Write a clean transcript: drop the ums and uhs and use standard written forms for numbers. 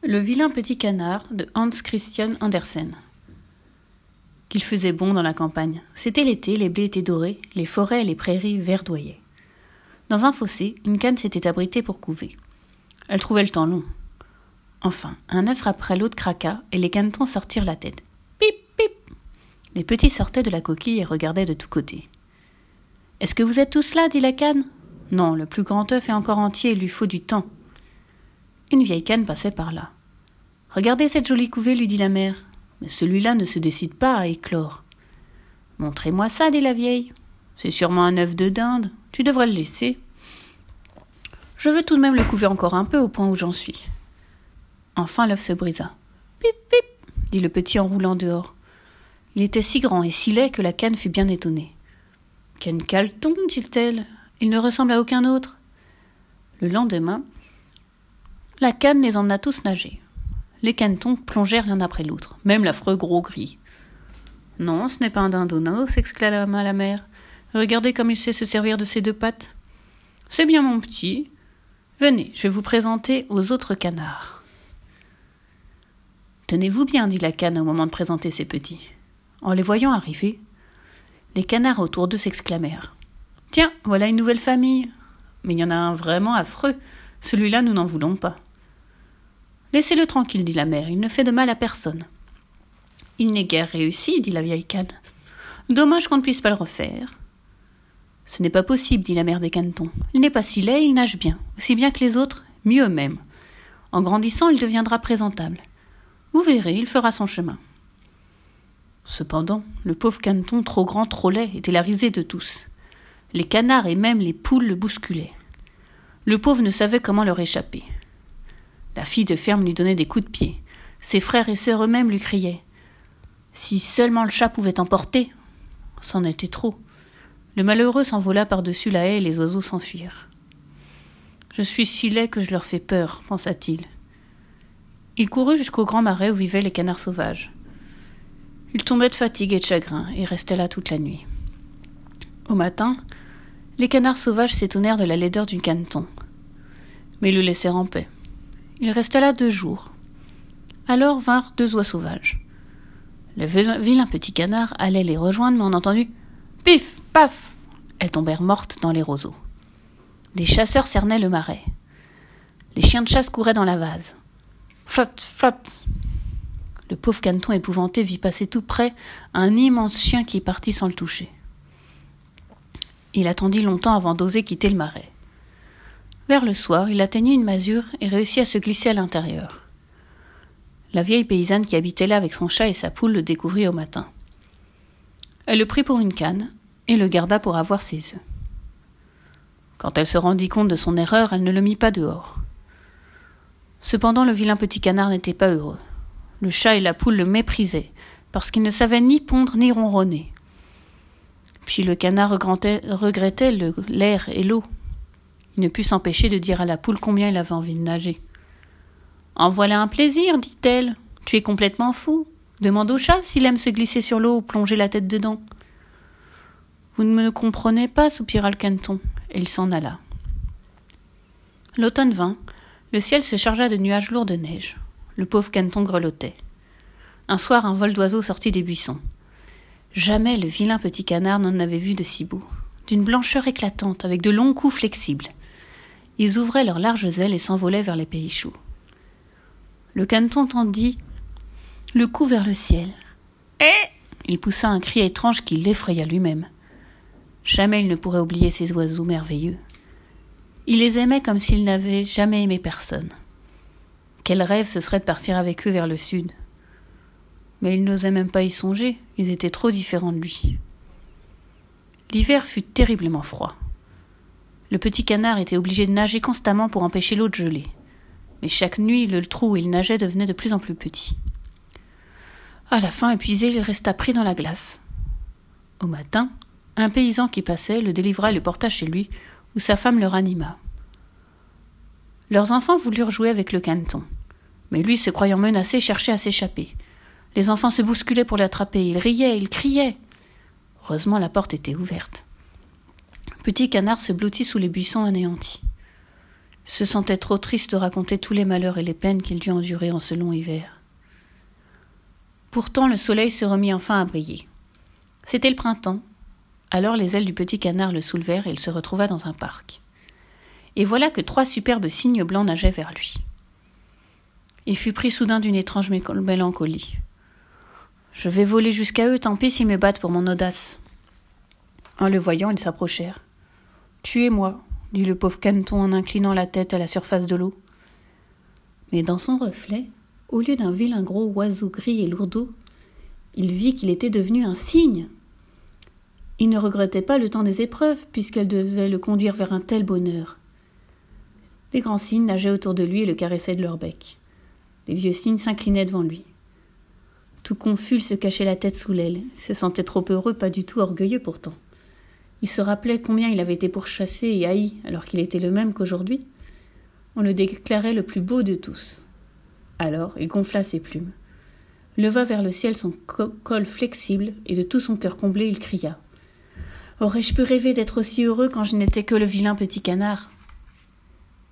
Le vilain petit canard de Hans Christian Andersen. Qu'il faisait bon dans la campagne. C'était l'été, les blés étaient dorés, les forêts et les prairies verdoyaient. Dans un fossé, une canne s'était abritée pour couver. Elle trouvait le temps long. Enfin, un œuf après l'autre craqua et les canetons sortirent la tête. Pip, pip. Les petits sortaient de la coquille et regardaient de tous côtés. « Est-ce que vous êtes tous là ?» dit la canne. « Non, le plus grand œuf est encore entier, il lui faut du temps. » Une vieille canne passait par là. « Regardez cette jolie couvée, lui dit la mère. Mais celui-là ne se décide pas à éclore. »« Montrez-moi ça, dit la vieille. C'est sûrement un œuf de dinde. Tu devrais le laisser. »« Je veux tout de même le couver encore un peu au point où j'en suis. » Enfin l'œuf se brisa. « Pip, pip » dit le petit en roulant dehors. Il était si grand et si laid que la canne fut bien étonnée. « Quel caleton, dit-elle. Il ne ressemble à aucun autre. » Le lendemain, la canne les emmena tous nager. Les canetons plongèrent l'un après l'autre, même l'affreux gros gris. « Non, ce n'est pas un dindonneau, » s'exclama la mère. « Regardez comme il sait se servir de ses deux pattes. C'est bien mon petit. Venez, je vais vous présenter aux autres canards. » « Tenez-vous bien, dit la canne au moment de présenter ses petits. En les voyant arriver, les canards autour d'eux s'exclamèrent. « Tiens, voilà une nouvelle famille. Mais il y en a un vraiment affreux. Celui-là, nous n'en voulons pas. »« Laissez-le tranquille, dit la mère, il ne fait de mal à personne. »« Il n'est guère réussi, dit la vieille canne. Dommage qu'on ne puisse pas le refaire. »« Ce n'est pas possible, dit la mère des canetons. Il n'est pas si laid, il nage bien, aussi bien que les autres, mieux même. En grandissant, il deviendra présentable. Vous verrez, il fera son chemin. » Cependant, le pauvre caneton trop grand, trop laid, était la risée de tous. Les canards et même les poules le bousculaient. Le pauvre ne savait comment leur échapper. La fille de ferme lui donnait des coups de pied. Ses frères et sœurs eux-mêmes lui criaient. Si seulement le chat pouvait emporter. C'en était trop. Le malheureux s'envola par-dessus la haie et les oiseaux s'enfuirent. « Je suis si laid que je leur fais peur, pensa-t-il. Il courut jusqu'au grand marais où vivaient les canards sauvages. Il tombait de fatigue et de chagrin et restait là toute la nuit. Au matin, les canards sauvages s'étonnèrent de la laideur du caneton. Mais ils le laissèrent en paix. Il resta là 2 jours. Alors vinrent 2 oies sauvages. Le vilain petit canard allait les rejoindre, mais on entendit « Pif, paf !» Elles tombèrent mortes dans les roseaux. Des chasseurs cernaient le marais. Les chiens de chasse couraient dans la vase. Flotte, flotte. Le pauvre caneton épouvanté vit passer tout près un immense chien qui partit sans le toucher. Il attendit longtemps avant d'oser quitter le marais. Vers le soir, il atteignit une masure et réussit à se glisser à l'intérieur. La vieille paysanne qui habitait là avec son chat et sa poule le découvrit au matin. Elle le prit pour une canne et le garda pour avoir ses œufs. Quand elle se rendit compte de son erreur, elle ne le mit pas dehors. Cependant, le vilain petit canard n'était pas heureux. Le chat et la poule le méprisaient, parce qu'il ne savait ni pondre ni ronronner. Puis le canard regrettait l'air et l'eau. Il ne put s'empêcher de dire à la poule combien il avait envie de nager. « En voilà un plaisir, dit-elle. Tu es complètement fou. Demande au chat s'il aime se glisser sur l'eau ou plonger la tête dedans. »« Vous ne me comprenez pas, soupira le caneton, et il s'en alla. L'automne vint. Le ciel se chargea de nuages lourds de neige. Le pauvre caneton grelottait. Un soir, un vol d'oiseaux sortit des buissons. Jamais le vilain petit canard n'en avait vu de si beau. D'une blancheur éclatante, avec de longs coups flexibles. Ils ouvraient leurs larges ailes et s'envolaient vers les pays chauds. Le caneton tendit le cou vers le ciel. Il poussa un cri étrange qui l'effraya lui-même. Jamais il ne pourrait oublier ces oiseaux merveilleux. Il les aimait comme s'il n'avait jamais aimé personne. Quel rêve ce serait de partir avec eux vers le sud. Mais il n'osait même pas y songer, ils étaient trop différents de lui. L'hiver fut terriblement froid. Le petit canard était obligé de nager constamment pour empêcher l'eau de geler. Mais chaque nuit, le trou où il nageait devenait de plus en plus petit. À la fin, épuisé, il resta pris dans la glace. Au matin, un paysan qui passait le délivra et le porta chez lui, où sa femme le ranima. Leurs enfants voulurent jouer avec le caneton, mais lui, se croyant menacé, cherchait à s'échapper. Les enfants se bousculaient pour l'attraper, ils riaient, ils criaient. Heureusement, la porte était ouverte. Petit canard se blottit sous les buissons anéantis. se sentait trop triste de raconter tous les malheurs et les peines qu'il dut endurer en ce long hiver. Pourtant, le soleil se remit enfin à briller. C'était le printemps. Alors les ailes du petit canard le soulevèrent et il se retrouva dans un parc. Et voilà que 3 superbes cygnes blancs nageaient vers lui. Il fut pris soudain d'une étrange mélancolie. « Je vais voler jusqu'à eux, tant pis s'ils me battent pour mon audace. » En le voyant, ils s'approchèrent. « Tuez-moi, » dit le pauvre caneton en inclinant la tête à la surface de l'eau. Mais dans son reflet, au lieu d'un vilain gros oiseau gris et lourdeau, il vit qu'il était devenu un cygne. Il ne regrettait pas le temps des épreuves, puisqu'elles devaient le conduire vers un tel bonheur. Les grands cygnes nageaient autour de lui et le caressaient de leur bec. Les vieux cygnes s'inclinaient devant lui. Tout confus, il se cachait la tête sous l'aile. Il se sentait trop heureux, pas du tout orgueilleux pourtant. Il se rappelait combien il avait été pourchassé et haï, alors qu'il était le même qu'aujourd'hui. On le déclarait le plus beau de tous. Alors, il gonfla ses plumes, leva vers le ciel son col flexible, et de tout son cœur comblé, il cria « Aurais-je pu rêver d'être aussi heureux quand je n'étais que le vilain petit canard ?»